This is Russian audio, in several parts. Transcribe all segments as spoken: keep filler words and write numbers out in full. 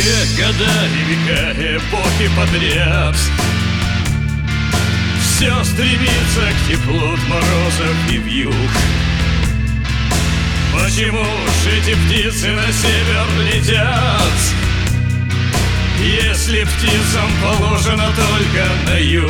Все года и века эпохи подряд все стремится к теплу от морозов и вьюг. Почему ж эти птицы на север летят, если птицам положено только на юг?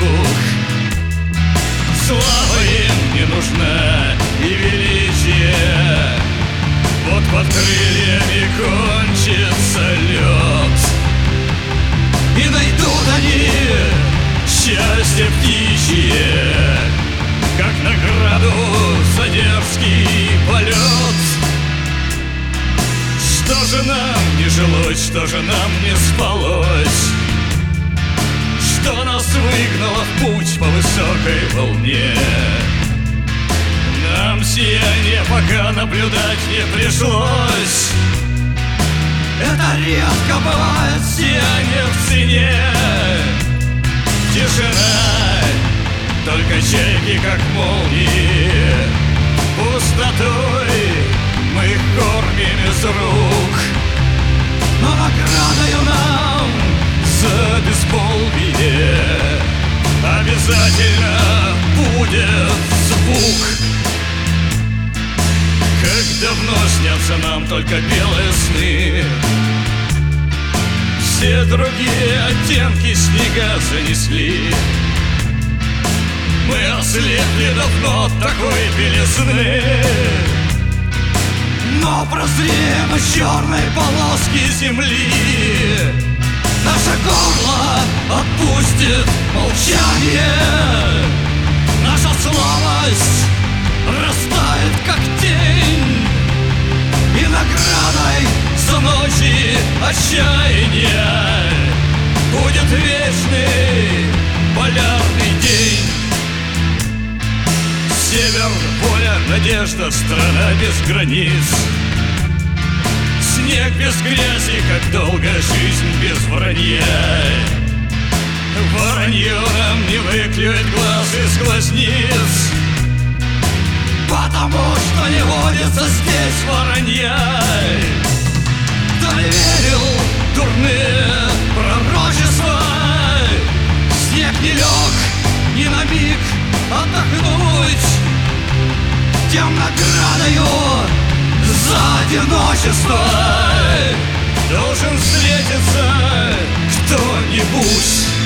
Слава им не нужна и величие, вот под крыльями кончится лед, и найдут они счастье птичье, как награду за дерзкий полет. Что же нам не жилось, что же нам не спалось, что нас выгнало в путь по высокой волне? Нам сияние пока наблюдать не пришлось. Это редко бывает сияние в цене. Тишина, только чайки как молнии, пустотой мы их кормим из рук. Но наградою нам за бесполвие обязательно будет звук. Как давно снятся нам только белые сны, все другие оттенки снега занесли. Мы ослепли давно от такой белизны, но прозреем из черной полоски земли. Наше горло отпустит молчание, наша слабость растает как тень, и наградой за ночи отчаяния будет вечный полярный день. Север, поле, надежда, страна без границ. Снег без грязи, как долго жизнь без вранья. Воронье нам не выклюет глаз из глазниц, потому что не водится здесь воронья. Кто не верил в дурные пророчества, снег не лег ни на миг отдохнуть, тем наградою за одиночество должен встретиться кто-нибудь.